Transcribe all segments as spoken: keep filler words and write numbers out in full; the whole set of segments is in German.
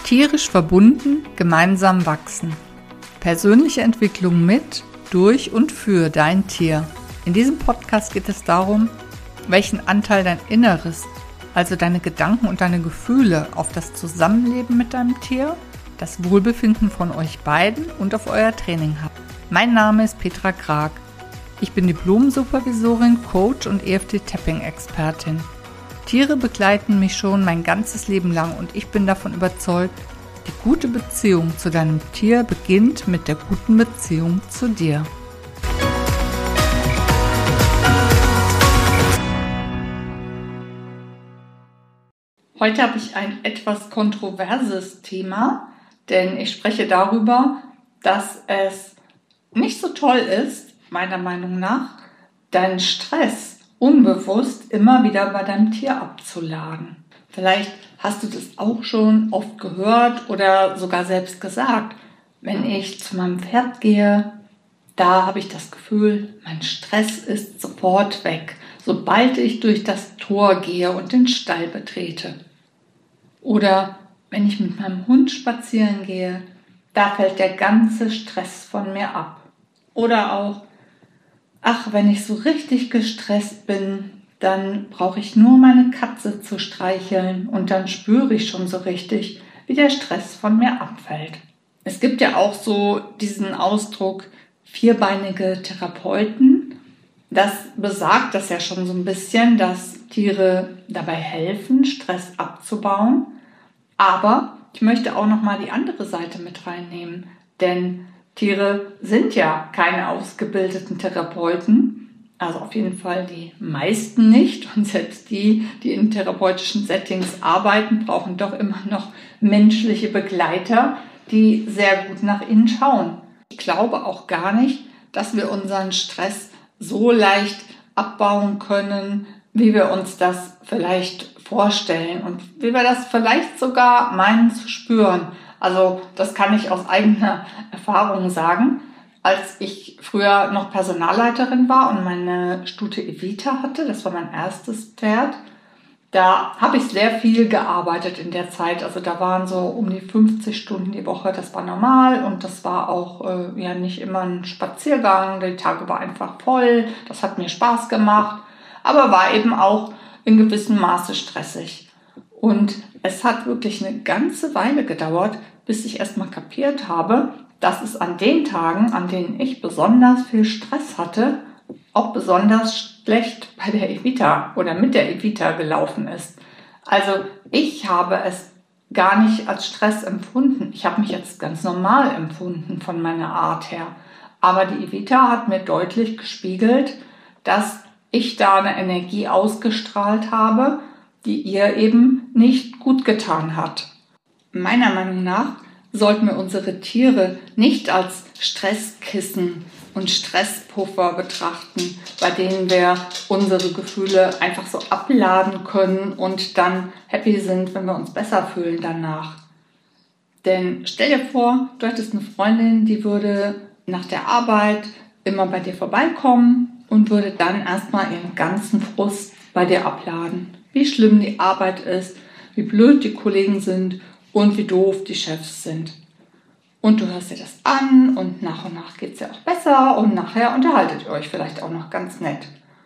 Tierisch verbunden, gemeinsam wachsen. Persönliche Entwicklung mit, durch und für dein Tier. In diesem Podcast geht es darum, welchen Anteil dein Inneres, also deine Gedanken und deine Gefühle auf das Zusammenleben mit deinem Tier, das Wohlbefinden von euch beiden und auf euer Training hat. Mein Name ist Petra Krag. Ich bin Diplom-Supervisorin, Coach und E F T-Tapping-Expertin. Tiere begleiten mich schon mein ganzes Leben lang und ich bin davon überzeugt, die gute Beziehung zu deinem Tier beginnt mit der guten Beziehung zu dir. Heute habe ich ein etwas kontroverses Thema, denn ich spreche darüber, dass es nicht so toll ist, meiner Meinung nach, deinen Stress unbewusst immer wieder bei deinem Tier abzuladen. Vielleicht hast du das auch schon oft gehört oder sogar selbst gesagt. Wenn ich zu meinem Pferd gehe, da habe ich das Gefühl, mein Stress ist sofort weg, sobald ich durch das Tor gehe und den Stall betrete. Oder wenn ich mit meinem Hund spazieren gehe, da fällt der ganze Stress von mir ab. Oder auch, ach, wenn ich so richtig gestresst bin, dann brauche ich nur meine Katze zu streicheln und dann spüre ich schon so richtig, wie der Stress von mir abfällt. Es gibt ja auch so diesen Ausdruck vierbeinige Therapeuten. Das besagt das ja schon so ein bisschen, dass Tiere dabei helfen, Stress abzubauen. Aber ich möchte auch nochmal die andere Seite mit reinnehmen, denn Tiere sind ja keine ausgebildeten Therapeuten, also auf jeden Fall die meisten nicht. Und selbst die, die in therapeutischen Settings arbeiten, brauchen doch immer noch menschliche Begleiter, die sehr gut nach ihnen schauen. Ich glaube auch gar nicht, dass wir unseren Stress so leicht abbauen können, wie wir uns das vielleicht vorstellen und wie wir das vielleicht sogar meinen zu spüren. Also das kann ich aus eigener Erfahrung sagen. Als ich früher noch Personalleiterin war und meine Stute Evita hatte, das war mein erstes Pferd, da habe ich sehr viel gearbeitet in der Zeit. Also da waren so um die fünfzig Stunden die Woche, das war normal und das war auch äh, ja nicht immer ein Spaziergang. Die Tage war einfach voll, das hat mir Spaß gemacht, aber war eben auch in gewissem Maße stressig. Und es hat wirklich eine ganze Weile gedauert, bis ich erstmal kapiert habe, dass es an den Tagen, an denen ich besonders viel Stress hatte, auch besonders schlecht bei der Evita oder mit der Evita gelaufen ist. Also ich habe es gar nicht als Stress empfunden. Ich habe mich jetzt ganz normal empfunden von meiner Art her. Aber die Evita hat mir deutlich gespiegelt, dass ich da eine Energie ausgestrahlt habe, die ihr eben nicht gut getan hat. Meiner Meinung nach sollten wir unsere Tiere nicht als Stresskissen und Stresspuffer betrachten, bei denen wir unsere Gefühle einfach so abladen können und dann happy sind, wenn wir uns besser fühlen danach. Denn stell dir vor, du hättest eine Freundin, die würde nach der Arbeit immer bei dir vorbeikommen und würde dann erstmal ihren ganzen Frust bei dir abladen. Wie schlimm die Arbeit ist, wie blöd die Kollegen sind und wie doof die Chefs sind. Und du hörst dir das an und nach und nach geht es ja auch besser und nachher unterhaltet ihr euch vielleicht auch noch ganz nett.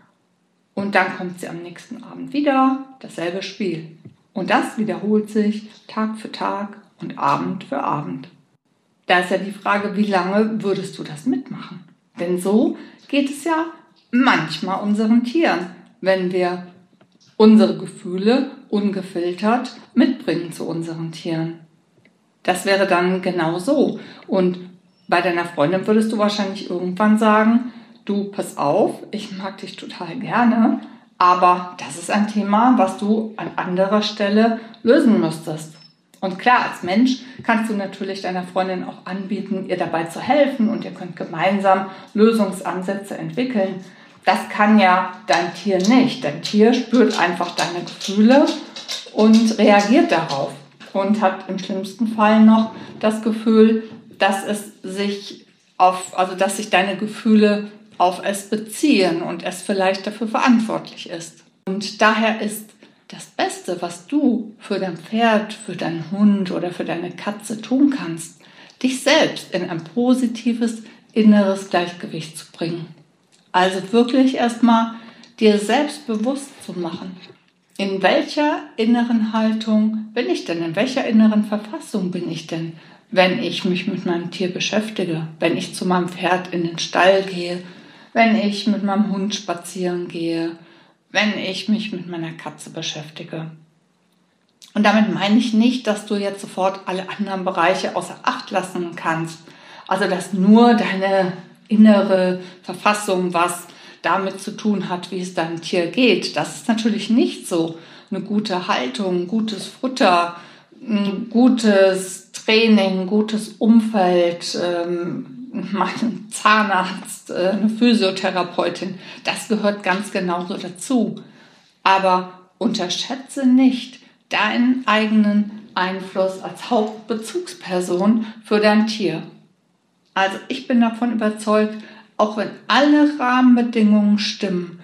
Und dann kommt sie am nächsten Abend wieder, dasselbe Spiel. Und das wiederholt sich Tag für Tag und Abend für Abend. Da ist ja die Frage, wie lange würdest du das mitmachen? Denn so geht es ja manchmal unseren Tieren, wenn wir unsere Gefühle ungefiltert mitbringen zu unseren Tieren. Das wäre dann genau so. Und bei deiner Freundin würdest du wahrscheinlich irgendwann sagen, du, pass auf, ich mag dich total gerne, aber das ist ein Thema, was du an anderer Stelle lösen müsstest. Und klar, als Mensch kannst du natürlich deiner Freundin auch anbieten, ihr dabei zu helfen und ihr könnt gemeinsam Lösungsansätze entwickeln. Das kann ja dein Tier nicht. Dein Tier spürt einfach deine Gefühle und reagiert darauf und hat im schlimmsten Fall noch das Gefühl, dass es sich auf, also dass sich deine Gefühle auf es beziehen und es vielleicht dafür verantwortlich ist. Und daher ist das Beste, was du für dein Pferd, für deinen Hund oder für deine Katze tun kannst, dich selbst in ein positives inneres Gleichgewicht zu bringen. Also wirklich erstmal dir selbst bewusst zu machen, in welcher inneren Haltung bin ich denn, in welcher inneren Verfassung bin ich denn, wenn ich mich mit meinem Tier beschäftige, wenn ich zu meinem Pferd in den Stall gehe, wenn ich mit meinem Hund spazieren gehe, wenn ich mich mit meiner Katze beschäftige. Und damit meine ich nicht, dass du jetzt sofort alle anderen Bereiche außer Acht lassen kannst. Also dass nur deine innere Verfassung was damit zu tun hat, wie es deinem Tier geht. Das ist natürlich nicht so. Eine gute Haltung, gutes Futter, ein gutes Training, ein gutes Umfeld, ähm, mein Zahnarzt, äh, eine Physiotherapeutin, das gehört ganz genauso dazu. Aber unterschätze nicht deinen eigenen Einfluss als Hauptbezugsperson für dein Tier. Also ich bin davon überzeugt, auch wenn alle Rahmenbedingungen stimmen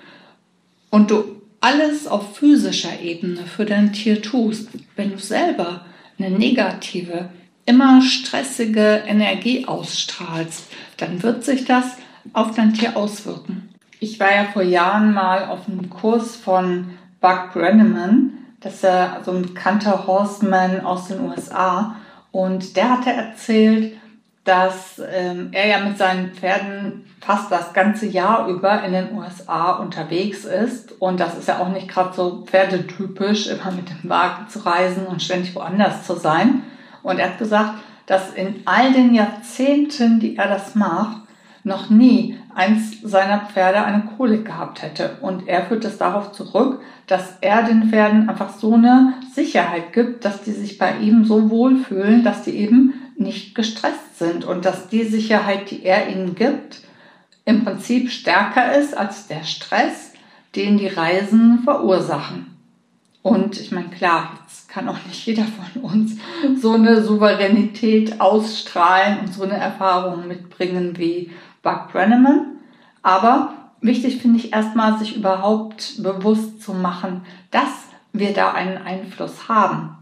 und du alles auf physischer Ebene für dein Tier tust, wenn du selber eine negative, immer stressige Energie ausstrahlst, dann wird sich das auf dein Tier auswirken. Ich war ja vor Jahren mal auf einem Kurs von Buck Brenneman, das ist ja so ein bekannter Horseman aus den U S A, und der hatte erzählt, dass ähm, er ja mit seinen Pferden fast das ganze Jahr über in den U S A unterwegs ist. Und das ist ja auch nicht gerade so pferdetypisch, immer mit dem Wagen zu reisen und ständig woanders zu sein. Und er hat gesagt, dass in all den Jahrzehnten, die er das macht, noch nie eins seiner Pferde eine Kolik gehabt hätte. Und er führt es darauf zurück, dass er den Pferden einfach so eine Sicherheit gibt, dass die sich bei ihm so wohlfühlen, dass die eben nicht gestresst sind und dass die Sicherheit, die er ihnen gibt, im Prinzip stärker ist als der Stress, den die Reisen verursachen. Und ich meine, klar, jetzt kann auch nicht jeder von uns so eine Souveränität ausstrahlen und so eine Erfahrung mitbringen wie Buck Brenneman. Aber wichtig finde ich erstmal, sich überhaupt bewusst zu machen, dass wir da einen Einfluss haben.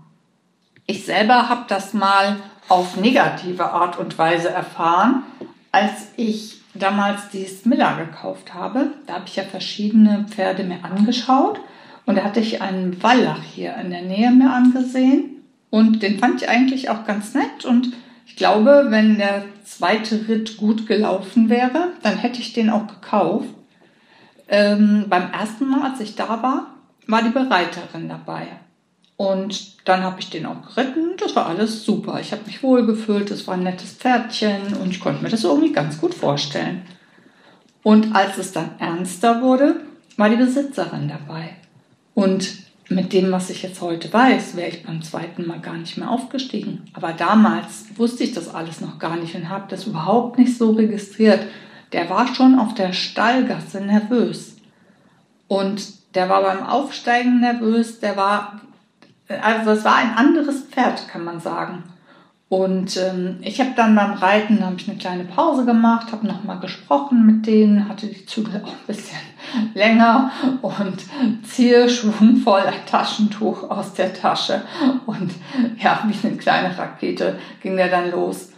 Ich selber habe das mal auf negative Art und Weise erfahren, als ich damals die Smilla gekauft habe. Da habe ich ja verschiedene Pferde mir angeschaut und da hatte ich einen Wallach hier in der Nähe mir angesehen und den fand ich eigentlich auch ganz nett und ich glaube, wenn der zweite Ritt gut gelaufen wäre, dann hätte ich den auch gekauft. Ähm, beim ersten Mal, als ich da war, war die Bereiterin dabei. Und dann habe ich den auch geritten. Das war alles super. Ich habe mich wohlgefühlt. Es war ein nettes Pferdchen und ich konnte mir das irgendwie ganz gut vorstellen. Und als es dann ernster wurde, war die Besitzerin dabei. Und mit dem, was ich jetzt heute weiß, wäre ich beim zweiten Mal gar nicht mehr aufgestiegen. Aber damals wusste ich das alles noch gar nicht und habe das überhaupt nicht so registriert. Der war schon auf der Stallgasse nervös. Und der war beim Aufsteigen nervös. Der war, also es war ein anderes Pferd, kann man sagen. Und ähm, ich habe dann beim Reiten habe ich eine kleine Pause gemacht, habe nochmal gesprochen mit denen, hatte die Zügel auch ein bisschen länger und ziehe schwungvoll ein Taschentuch aus der Tasche. Und ja, wie eine kleine Rakete ging der dann los.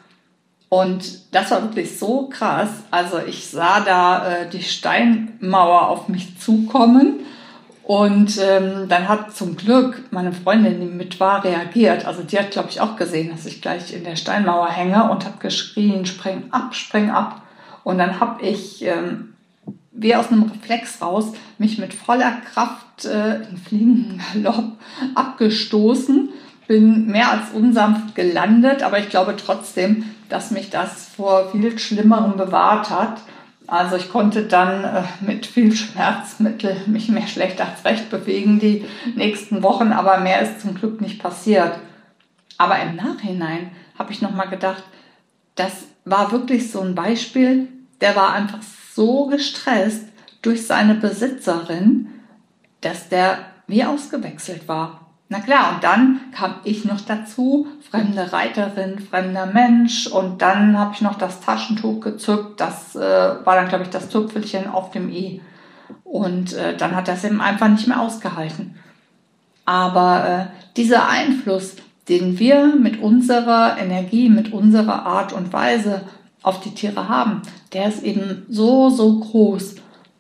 Und das war wirklich so krass. Also ich sah da äh, die Steinmauer auf mich zukommen. Und ähm, dann hat zum Glück meine Freundin, die mit war, reagiert. Also die hat, glaube ich, auch gesehen, dass ich gleich in der Steinmauer hänge und hat geschrien, spring ab, spring ab. Und dann habe ich, ähm, wie aus einem Reflex raus, mich mit voller Kraft äh, in fliegenden Galopp abgestoßen. Bin mehr als unsanft gelandet, aber ich glaube trotzdem, dass mich das vor viel Schlimmerem bewahrt hat. Also ich konnte dann äh, mit viel Schmerzmittel mich mehr schlecht als recht bewegen die nächsten Wochen, aber mehr ist zum Glück nicht passiert. Aber im Nachhinein habe ich nochmal gedacht, das war wirklich so ein Beispiel, der war einfach so gestresst durch seine Besitzerin, dass der wie ausgewechselt war. Na klar, und dann kam ich noch dazu, fremde Reiterin, fremder Mensch, und dann habe ich noch das Taschentuch gezückt, das äh, war dann, glaube ich, das Tüpfelchen auf dem i. Und äh, dann hat das eben einfach nicht mehr ausgehalten. Aber äh, dieser Einfluss, den wir mit unserer Energie, mit unserer Art und Weise auf die Tiere haben, der ist eben so, so groß.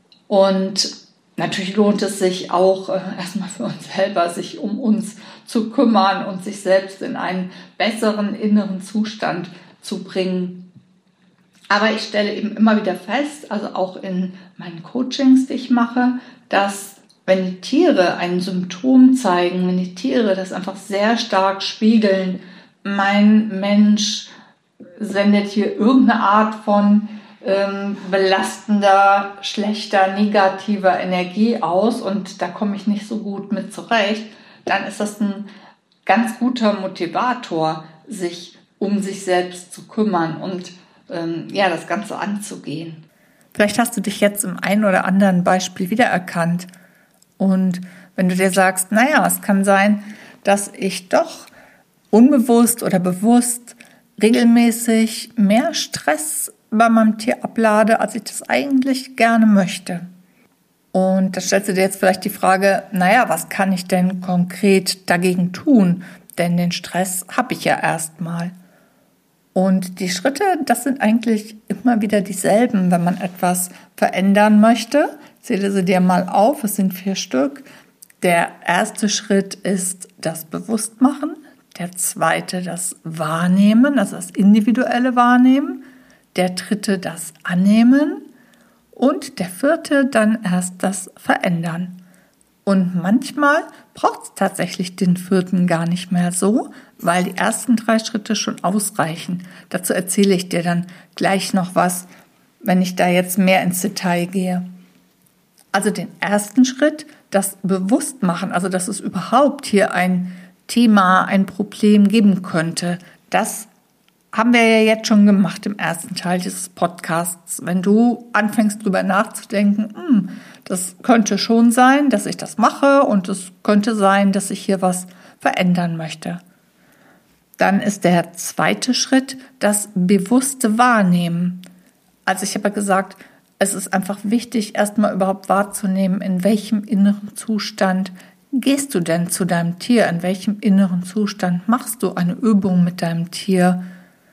Und natürlich lohnt es sich auch äh, erstmal für uns selber, sich um uns zu kümmern und sich selbst in einen besseren inneren Zustand zu bringen. Aber ich stelle eben immer wieder fest, also auch in meinen Coachings, die ich mache, dass wenn die Tiere ein Symptom zeigen, wenn die Tiere das einfach sehr stark spiegeln, mein Mensch sendet hier irgendeine Art von ähm, belastender, schlechter, negativer Energie aus und da komme ich nicht so gut mit zurecht, dann ist das ein ganz guter Motivator, sich um sich selbst zu kümmern und ähm, ja, das Ganze anzugehen. Vielleicht hast du dich jetzt im einen oder anderen Beispiel wiedererkannt. Und wenn du dir sagst, naja, es kann sein, dass ich doch unbewusst oder bewusst regelmäßig mehr Stress bei meinem Tier ablade, als ich das eigentlich gerne möchte. Und da stellst du dir jetzt vielleicht die Frage, naja, was kann ich denn konkret dagegen tun? Denn den Stress habe ich ja erstmal. Und die Schritte, das sind eigentlich immer wieder dieselben, wenn man etwas verändern möchte. Zähle sie dir mal auf, es sind vier Stück. Der erste Schritt ist das Bewusstmachen. Der zweite das Wahrnehmen, also das individuelle Wahrnehmen. Der dritte das Annehmen. Und der vierte dann erst das Verändern. Und manchmal braucht es tatsächlich den vierten gar nicht mehr so, weil die ersten drei Schritte schon ausreichen. Dazu erzähle ich dir dann gleich noch was, wenn ich da jetzt mehr ins Detail gehe. Also den ersten Schritt, das Bewusstmachen, also dass es überhaupt hier ein Thema, ein Problem geben könnte, das haben wir ja jetzt schon gemacht im ersten Teil dieses Podcasts. Wenn du anfängst drüber nachzudenken, hm, das könnte schon sein, dass ich das mache und es könnte sein, dass ich hier was verändern möchte. Dann ist der zweite Schritt das bewusste Wahrnehmen. Also ich habe ja gesagt, es ist einfach wichtig, erstmal überhaupt wahrzunehmen, in welchem inneren Zustand gehst du denn zu deinem Tier? In welchem inneren Zustand machst du eine Übung mit deinem Tier?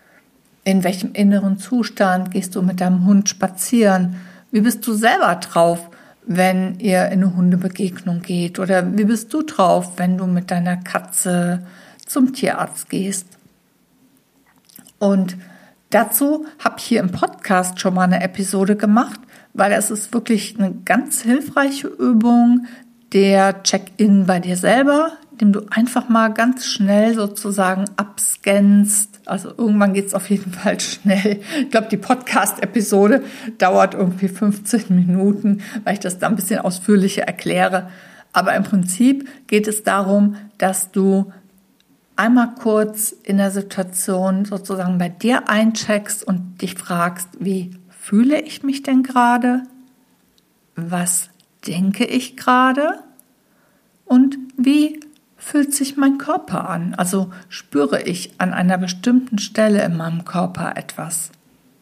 In welchem inneren Zustand gehst du mit deinem Hund spazieren? Wie bist du selber drauf, wenn ihr in eine Hundebegegnung geht? Oder wie bist du drauf, wenn du mit deiner Katze zum Tierarzt gehst? Und dazu habe ich hier im Podcast schon mal eine Episode gemacht, weil es ist wirklich eine ganz hilfreiche Übung, der Check-in bei dir selber, indem du einfach mal ganz schnell sozusagen abscannst. Also irgendwann geht es auf jeden Fall schnell. Ich glaube, die Podcast-Episode dauert irgendwie fünfzehn Minuten, weil ich das da ein bisschen ausführlicher erkläre. Aber im Prinzip geht es darum, dass du einmal kurz in der Situation sozusagen bei dir eincheckst und dich fragst, wie fühle ich mich denn gerade? Was denke ich gerade? Und wie fühlt sich mein Körper an? Also spüre ich an einer bestimmten Stelle in meinem Körper etwas?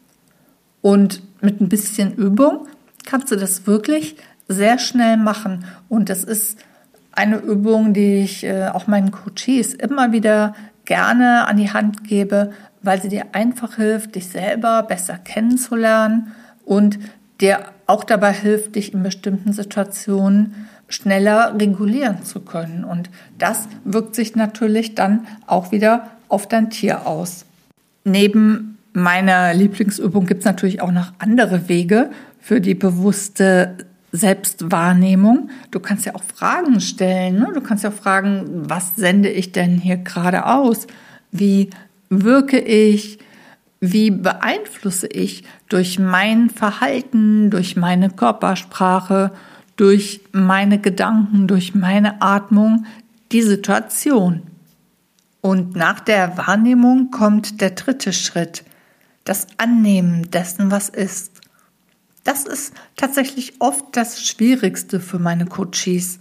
Und mit ein bisschen Übung kannst du das wirklich sehr schnell machen. Und das ist eine Übung, die ich äh, auch meinen Coaches immer wieder gerne an die Hand gebe, weil sie dir einfach hilft, dich selber besser kennenzulernen und dir auch dabei hilft, dich in bestimmten Situationen schneller regulieren zu können. Und das wirkt sich natürlich dann auch wieder auf dein Tier aus. Neben meiner Lieblingsübung gibt es natürlich auch noch andere Wege für die bewusste Selbstwahrnehmung. Du kannst ja auch Fragen stellen. Ne? Du kannst ja auch fragen, was sende ich denn hier gerade aus? Wie wirke ich? Wie beeinflusse ich durch mein Verhalten, durch meine Körpersprache, durch meine Gedanken, durch meine Atmung die Situation? Und nach der Wahrnehmung kommt der dritte Schritt, das Annehmen dessen, was ist. Das ist tatsächlich oft das Schwierigste für meine Coaches.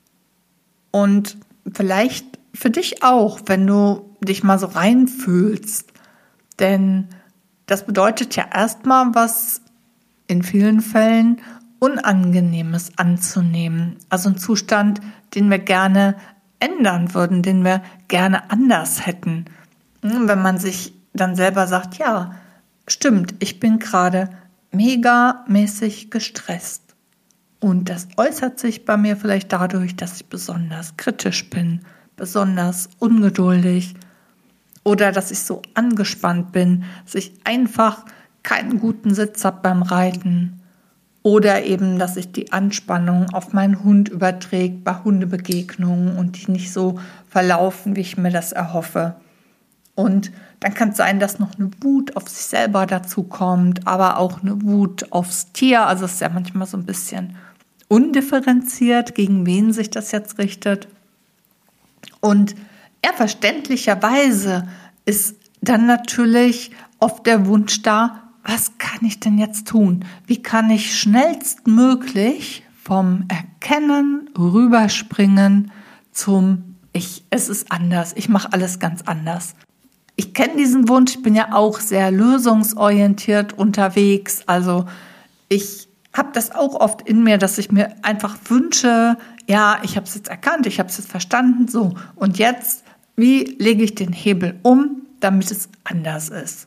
Und vielleicht für dich auch, wenn du dich mal so reinfühlst. Denn das bedeutet ja erstmal, was in vielen Fällen Unangenehmes anzunehmen. Also ein Zustand, den wir gerne ändern würden, den wir gerne anders hätten. Wenn man sich dann selber sagt, ja, stimmt, ich bin gerade megamäßig gestresst. Und das äußert sich bei mir vielleicht dadurch, dass ich besonders kritisch bin, besonders ungeduldig oder dass ich so angespannt bin, dass ich einfach keinen guten Sitz habe beim Reiten oder eben, dass sich die Anspannung auf meinen Hund überträgt bei Hundebegegnungen und die nicht so verlaufen, wie ich mir das erhoffe. Und dann kann es sein, dass noch eine Wut auf sich selber dazu kommt, aber auch eine Wut aufs Tier. Also es ist ja manchmal so ein bisschen undifferenziert, gegen wen sich das jetzt richtet. Und ja, verständlicherweise ist dann natürlich oft der Wunsch da, was kann ich denn jetzt tun? Wie kann ich schnellstmöglich vom Erkennen rüberspringen zum Ich, es ist anders, ich mache alles ganz anders. Ich kenne diesen Wunsch, ich bin ja auch sehr lösungsorientiert unterwegs. Also ich habe das auch oft in mir, dass ich mir einfach wünsche, ja, ich habe es jetzt erkannt, ich habe es jetzt verstanden, so. Und jetzt, wie lege ich den Hebel um, damit es anders ist?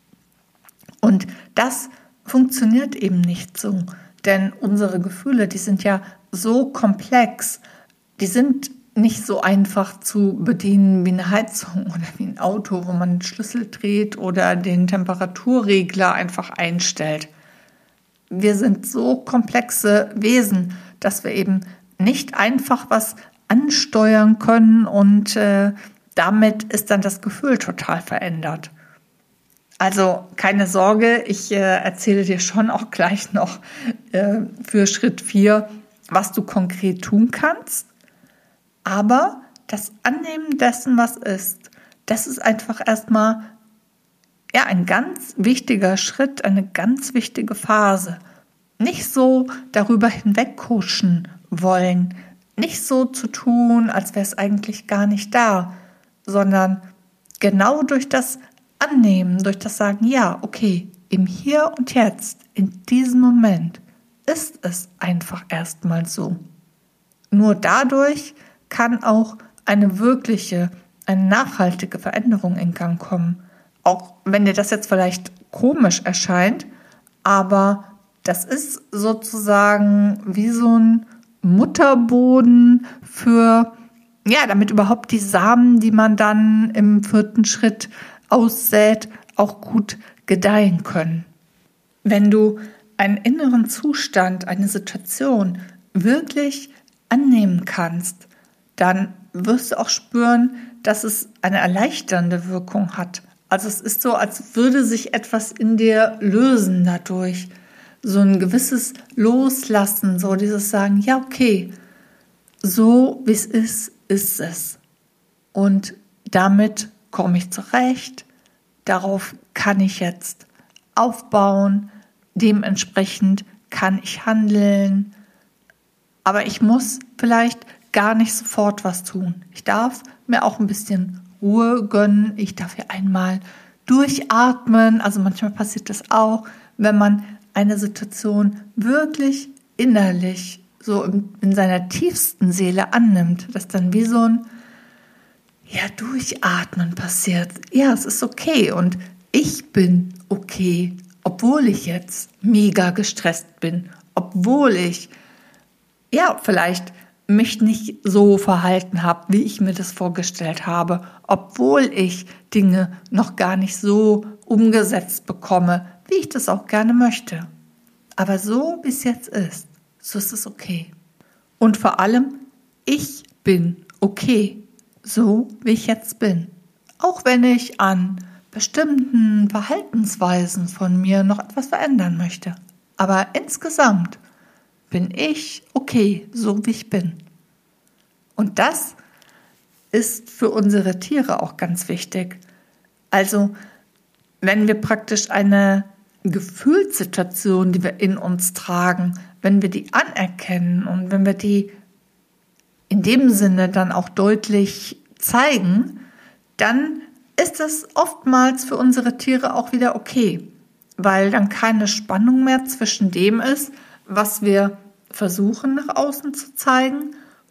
Und das funktioniert eben nicht so, denn unsere Gefühle, die sind ja so komplex, die sind nicht so einfach zu bedienen wie eine Heizung oder wie ein Auto, wo man den Schlüssel dreht oder den Temperaturregler einfach einstellt. Wir sind so komplexe Wesen, dass wir eben nicht einfach was ansteuern können und äh, damit ist dann das Gefühl total verändert. Also keine Sorge, ich äh, erzähle dir schon auch gleich noch äh, für Schritt vier, was du konkret tun kannst. Aber das Annehmen dessen, was ist, das ist einfach erstmal ja, ein ganz wichtiger Schritt, eine ganz wichtige Phase. Nicht so darüber hinwegkuschen wollen, nicht so zu tun, als wäre es eigentlich gar nicht da, sondern genau durch das Annehmen, durch das Sagen, ja, okay, im Hier und Jetzt, in diesem Moment, ist es einfach erstmal so. Nur dadurch kann auch eine wirkliche, eine nachhaltige Veränderung in Gang kommen. Auch wenn dir das jetzt vielleicht komisch erscheint, aber das ist sozusagen wie so ein Mutterboden für, ja, damit überhaupt die Samen, die man dann im vierten Schritt aussät, auch gut gedeihen können. Wenn du einen inneren Zustand, eine Situation wirklich annehmen kannst, dann wirst du auch spüren, dass es eine erleichternde Wirkung hat. Also es ist so, als würde sich etwas in dir lösen dadurch. So ein gewisses Loslassen, so dieses Sagen, ja okay, so wie es ist, ist es. Und damit komme ich zurecht, darauf kann ich jetzt aufbauen, dementsprechend kann ich handeln, aber ich muss vielleicht gar nicht sofort was tun. Ich darf mir auch ein bisschen Ruhe gönnen, ich darf hier einmal durchatmen, also manchmal passiert das auch, wenn man eine Situation wirklich innerlich so in, in seiner tiefsten Seele annimmt, dass dann wie so ein ja, Durchatmen passiert. Ja, es ist okay und ich bin okay, obwohl ich jetzt mega gestresst bin, obwohl ich ja vielleicht mich nicht so verhalten habe, wie ich mir das vorgestellt habe, obwohl ich Dinge noch gar nicht so umgesetzt bekomme, wie ich das auch gerne möchte. Aber so, wie es jetzt ist, so ist es okay. Und vor allem, ich bin okay, so wie ich jetzt bin. Auch wenn ich an bestimmten Verhaltensweisen von mir noch etwas verändern möchte. Aber insgesamt bin ich okay, so wie ich bin. Und das ist für unsere Tiere auch ganz wichtig. Also, wenn wir praktisch eine Gefühlssituation, die wir in uns tragen, wenn wir die anerkennen und wenn wir die in dem Sinne dann auch deutlich zeigen, dann ist es oftmals für unsere Tiere auch wieder okay, weil dann keine Spannung mehr zwischen dem ist, was wir versuchen nach außen zu zeigen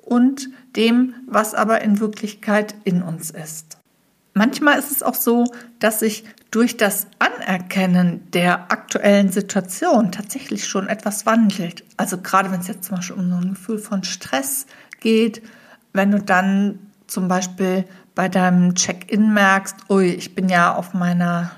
und dem, was aber in Wirklichkeit in uns ist. Manchmal ist es auch so, dass sich durch das Anerkennen der aktuellen Situation tatsächlich schon etwas wandelt. Also gerade wenn es jetzt zum Beispiel um so ein Gefühl von Stress geht, wenn du dann zum Beispiel bei deinem Check-in merkst, ui, ich bin ja auf meiner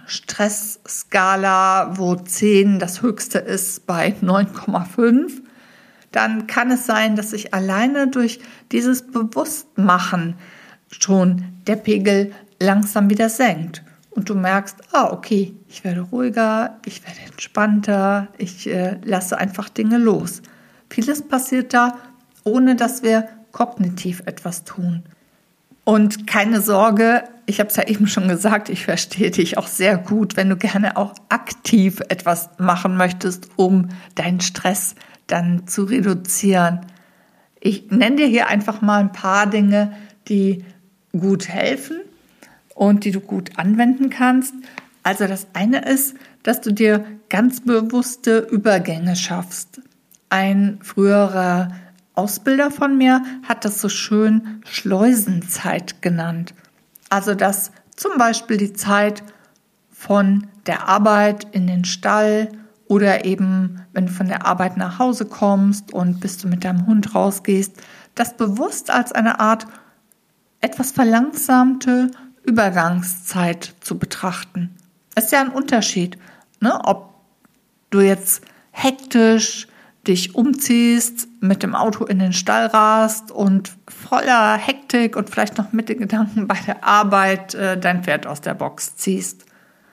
Stressskala, wo zehn das höchste ist, bei neun Komma fünf, dann kann es sein, dass sich alleine durch dieses Bewusstmachen schon der Pegel langsam wieder senkt. Und du merkst, ah, okay, ich werde ruhiger, ich werde entspannter, ich äh, lasse einfach Dinge los. Vieles passiert da, ohne dass wir kognitiv etwas tun. Und keine Sorge, ich habe es ja eben schon gesagt, ich verstehe dich auch sehr gut, wenn du gerne auch aktiv etwas machen möchtest, um deinen Stress dann zu reduzieren. Ich nenne dir hier einfach mal ein paar Dinge, die gut helfen und die du gut anwenden kannst. Also das eine ist, dass du dir ganz bewusste Übergänge schaffst. Ein früherer Ausbilder von mir hat das so schön Schleusenzeit genannt. Also dass zum Beispiel die Zeit von der Arbeit in den Stall oder eben, wenn du von der Arbeit nach Hause kommst und bis du mit deinem Hund rausgehst, das bewusst als eine Art etwas verlangsamte Übergangszeit zu betrachten. Es ist ja ein Unterschied, ne? Ob du jetzt hektisch dich umziehst, mit dem Auto in den Stall rast und voller Hektik und vielleicht noch mit den Gedanken bei der Arbeit äh, dein Pferd aus der Box ziehst.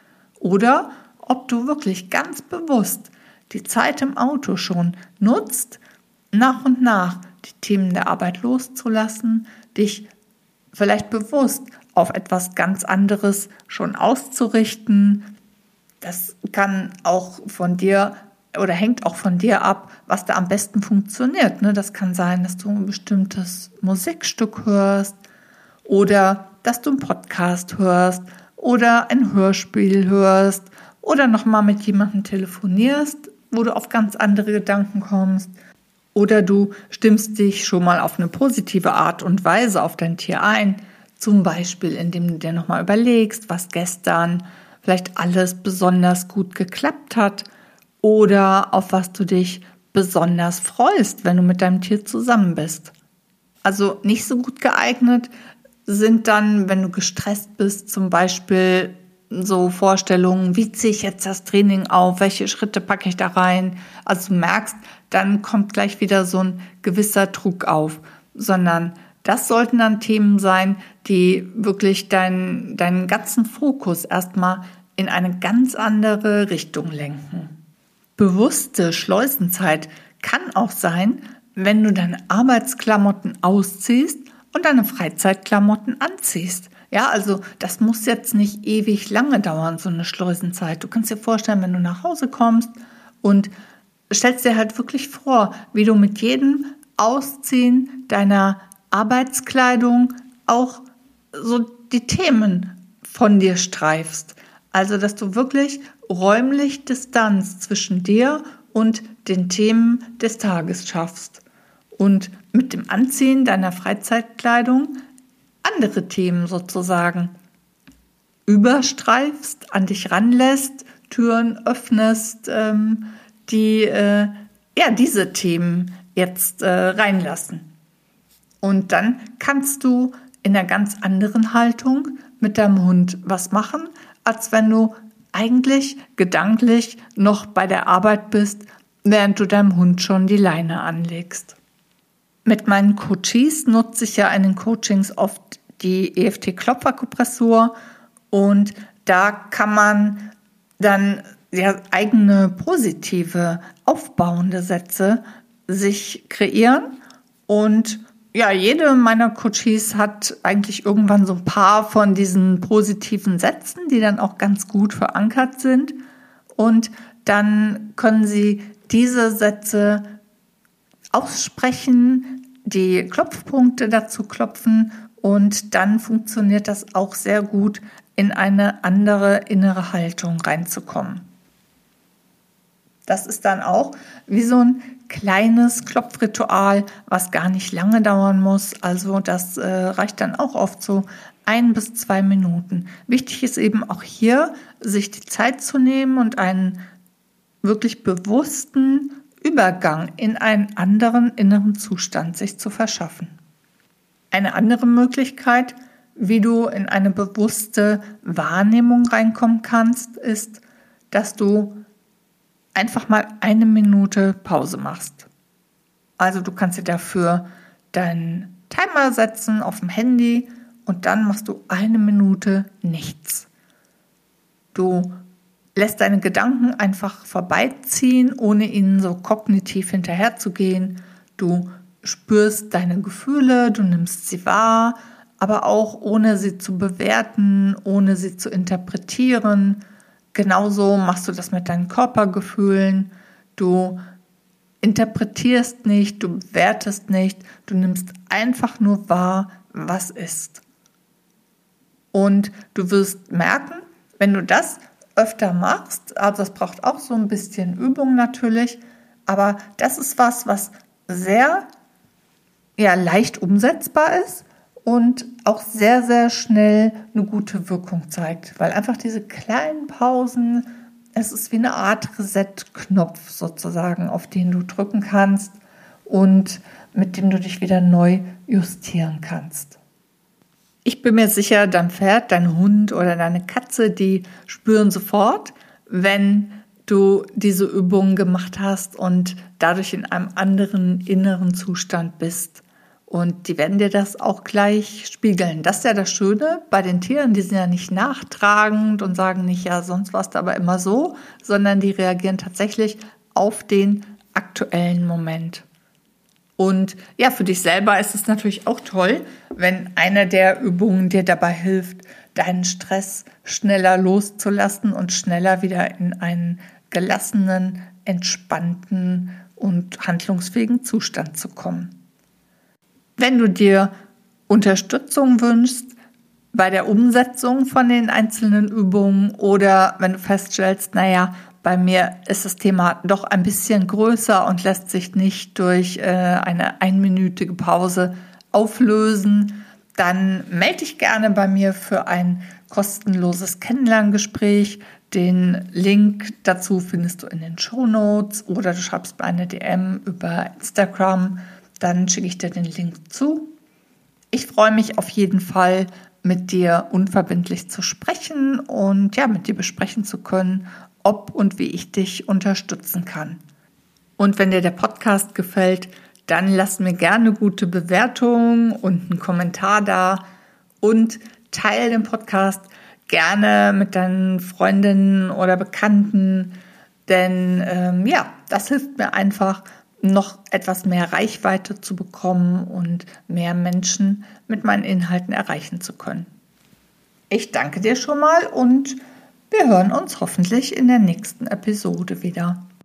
Oder ob du wirklich ganz bewusst die Zeit im Auto schon nutzt, nach und nach die Themen der Arbeit loszulassen, dich vielleicht bewusst auf etwas ganz anderes schon auszurichten. Das kann auch von dir oder hängt auch von dir ab, was da am besten funktioniert. Das kann sein, dass du ein bestimmtes Musikstück hörst oder dass du einen Podcast hörst oder ein Hörspiel hörst oder nochmal mit jemandem telefonierst, wo du auf ganz andere Gedanken kommst. Oder du stimmst dich schon mal auf eine positive Art und Weise auf dein Tier ein. Zum Beispiel, indem du dir nochmal überlegst, was gestern vielleicht alles besonders gut geklappt hat oder auf was du dich besonders freust, wenn du mit deinem Tier zusammen bist. Also nicht so gut geeignet sind dann, wenn du gestresst bist, zum Beispiel so Vorstellungen, wie ziehe ich jetzt das Training auf, welche Schritte packe ich da rein. Also du merkst, dann kommt gleich wieder so ein gewisser Druck auf, sondern das sollten dann Themen sein, die wirklich deinen, deinen ganzen Fokus erstmal in eine ganz andere Richtung lenken. Bewusste Schleusenzeit kann auch sein, wenn du deine Arbeitsklamotten ausziehst und deine Freizeitklamotten anziehst. Ja, also das muss jetzt nicht ewig lange dauern, so eine Schleusenzeit. Du kannst dir vorstellen, wenn du nach Hause kommst und stellst dir halt wirklich vor, wie du mit jedem Ausziehen deiner Arbeitskleidung auch so die Themen von dir streifst. Also, dass du wirklich räumlich Distanz zwischen dir und den Themen des Tages schaffst. Und mit dem Anziehen deiner Freizeitkleidung andere Themen sozusagen überstreifst, an dich ranlässt, Türen öffnest, ähm, die äh, ja diese Themen jetzt äh, reinlassen. Und dann kannst du in einer ganz anderen Haltung mit deinem Hund was machen, als wenn du eigentlich gedanklich noch bei der Arbeit bist, während du deinem Hund schon die Leine anlegst. Mit meinen Coaches nutze ich ja in den Coachings oft die E F T-Klopferkupressur und da kann man dann ja eigene positive, aufbauende Sätze sich kreieren und ja, jede meiner Coaches hat eigentlich irgendwann so ein paar von diesen positiven Sätzen, die dann auch ganz gut verankert sind. Und dann können sie diese Sätze aussprechen, die Klopfpunkte dazu klopfen und dann funktioniert das auch sehr gut, in eine andere innere Haltung reinzukommen. Das ist dann auch wie so ein kleines Klopfritual, was gar nicht lange dauern muss. Also das äh, reicht dann auch oft so ein bis zwei Minuten. Wichtig ist eben auch hier, sich die Zeit zu nehmen und einen wirklich bewussten Übergang in einen anderen inneren Zustand sich zu verschaffen. Eine andere Möglichkeit, wie du in eine bewusste Wahrnehmung reinkommen kannst, ist, dass du einfach mal eine Minute Pause machst. Also du kannst dir dafür deinen Timer setzen auf dem Handy und dann machst du eine Minute nichts. Du lässt deine Gedanken einfach vorbeiziehen, ohne ihnen so kognitiv hinterherzugehen. Du spürst deine Gefühle, du nimmst sie wahr, aber auch ohne sie zu bewerten, ohne sie zu interpretieren. Genauso machst du das mit deinen Körpergefühlen. Du interpretierst nicht, du bewertest nicht, du nimmst einfach nur wahr, was ist. Und du wirst merken, wenn du das öfter machst, also das braucht auch so ein bisschen Übung natürlich, aber das ist was, was sehr ja, leicht umsetzbar ist und auch sehr, sehr schnell eine gute Wirkung zeigt, weil einfach diese kleinen Pausen, es ist wie eine Art Reset-Knopf sozusagen, auf den du drücken kannst und mit dem du dich wieder neu justieren kannst. Ich bin mir sicher, dein Pferd, dein Hund oder deine Katze, die spüren sofort, wenn du diese Übungen gemacht hast und dadurch in einem anderen inneren Zustand bist. Und die werden dir das auch gleich spiegeln. Das ist ja das Schöne bei den Tieren, die sind ja nicht nachtragend und sagen nicht, ja, sonst warst du aber immer so, sondern die reagieren tatsächlich auf den aktuellen Moment. Und ja, für dich selber ist es natürlich auch toll, wenn eine der Übungen dir dabei hilft, deinen Stress schneller loszulassen und schneller wieder in einen gelassenen, entspannten und handlungsfähigen Zustand zu kommen. Wenn du dir Unterstützung wünschst bei der Umsetzung von den einzelnen Übungen oder wenn du feststellst, naja, bei mir ist das Thema doch ein bisschen größer und lässt sich nicht durch äh, eine einminütige Pause auflösen, dann melde dich gerne bei mir für ein kostenloses Kennenlerngespräch. Den Link dazu findest du in den Shownotes oder du schreibst mir eine D M über Instagram, dann schicke ich dir den Link zu. Ich freue mich auf jeden Fall, mit dir unverbindlich zu sprechen und ja, mit dir besprechen zu können, ob und wie ich dich unterstützen kann. Und wenn dir der Podcast gefällt, dann lass mir gerne gute Bewertungen und einen Kommentar da und teile den Podcast gerne mit deinen Freundinnen oder Bekannten, denn ähm, ja, das hilft mir einfach, noch etwas mehr Reichweite zu bekommen und mehr Menschen mit meinen Inhalten erreichen zu können. Ich danke dir schon mal und wir hören uns hoffentlich in der nächsten Episode wieder.